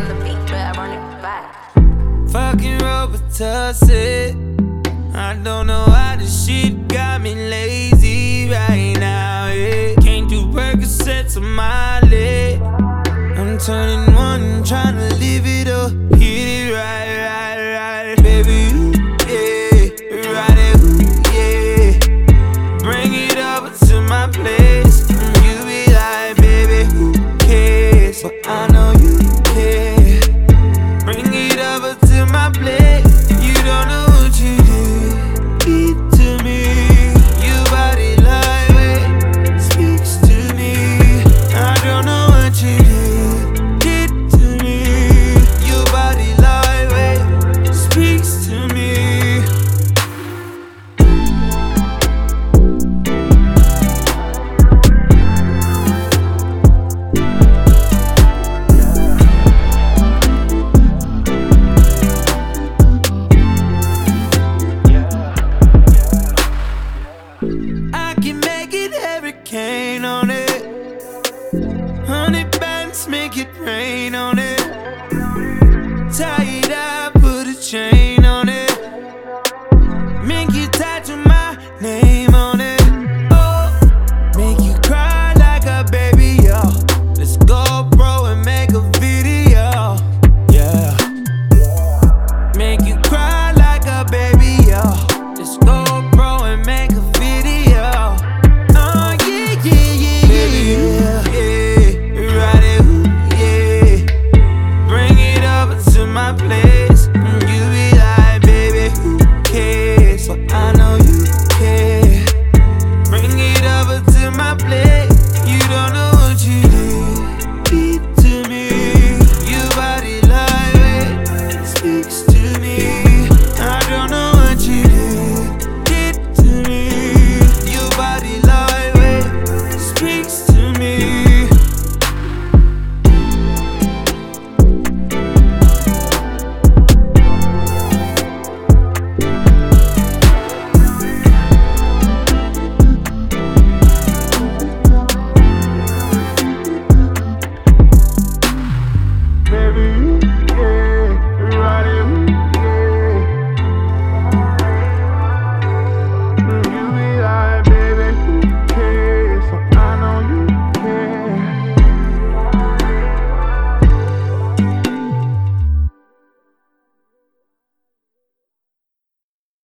the beat, but I run it back. Fucking Robitussin. I don't know why this shit got me lazy right now, yeah. Can't do Percocets on my leg. I'm turning one, trying to